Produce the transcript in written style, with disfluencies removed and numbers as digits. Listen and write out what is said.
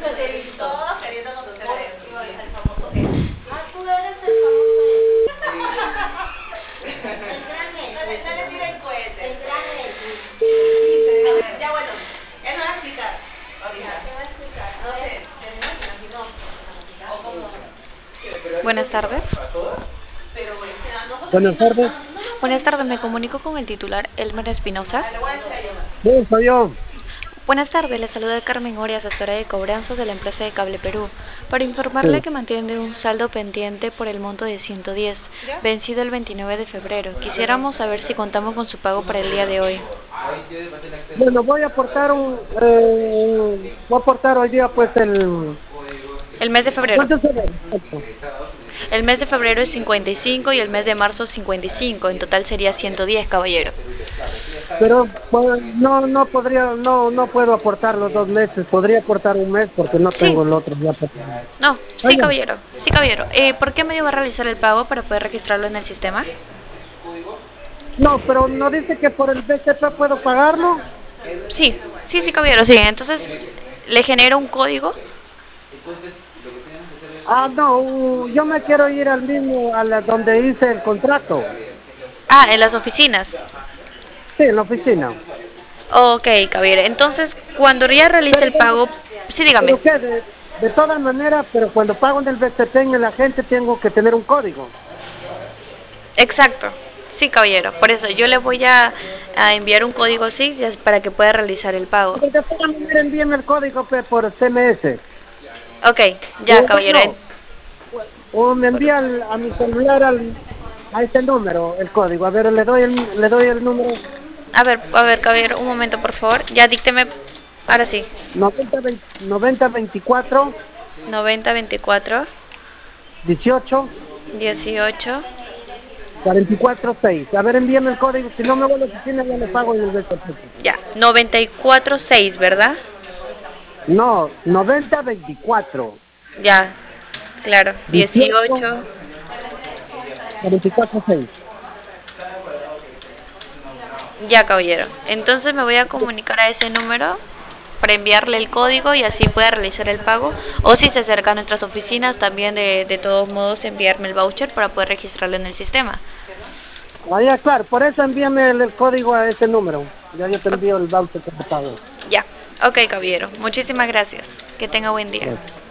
Todos queriendo conocer a él. El famoso él. Ah, tú eres el famoso él. El gran él. No le tira el cohete. El gran él. A ver, ya bueno, él me va a explicar. Ahorita. ¿Qué va a explicar? No sé, se me imaginó. O como. Buenas tardes. Pero bueno, nosotros Buenas tardes. Buenas tardes, me comunico con el titular Elmer Espinosa. le voy a decir a ella. Sí, soy yo. Buenas tardes, le saluda Carmen Oria, asesora de cobranzas de la empresa de Cable Perú, para informarle Sí. que mantiene un saldo pendiente por el monto de 110, vencido el 29 de febrero. Quisiéramos saber si contamos con su pago para el día de hoy. Bueno, voy a aportar voy a aportar hoy día pues El mes de febrero. ¿cuánto será? Exacto. El mes de febrero es 55 y el mes de marzo 55, en total sería 110, caballero. Pero pues, no podría, no puedo aportar los 2 meses, podría aportar un mes porque no tengo el otro ya aportado. No, sí, Oye. caballero. Sí, caballero. ¿Por qué medio va a realizar el pago para poder registrarlo en el sistema? No, pero no dice que por el BCP puedo pagarlo. Sí, sí, caballero, sí. Entonces, le genero un código. Ah, no, yo me quiero ir al mismo, donde hice el contrato. Ah, en las oficinas. Sí, en la oficina. Ok, caballero. Entonces, cuando ya realice el pago, sí, dígame. ¿Pero qué? De todas maneras, pero cuando pago en el BCP en el agente tengo que tener un código. Exacto. Sí, caballero. Por eso yo le voy a enviar un código así para que pueda realizar el pago. De todas maneras envíeme el código pues, por CMS. Ok, ya, caballero. O me envía a mi celular a ese número el código. A ver, le doy el número A ver, caballero, un momento, por favor. Ya dícteme. Ahora sí. 9024 9024 18 18. 446. A ver, envíame el código. Si no me voy a la oficina, ya le pago en el BCP. Ya, 946, ¿verdad? No, 9024 Ya, claro. 18 18. 446. Ya, caballero. Entonces me voy a comunicar a ese número para enviarle el código y así pueda realizar el pago. O si se acerca a nuestras oficinas, también de todos modos enviarme el voucher para poder registrarlo en el sistema. Ah, ya, claro, por eso envíame el código a ese número. Ya yo te envío el voucher que te pago. Ya. Ok, caballero. Muchísimas gracias. Que tenga buen día. Gracias.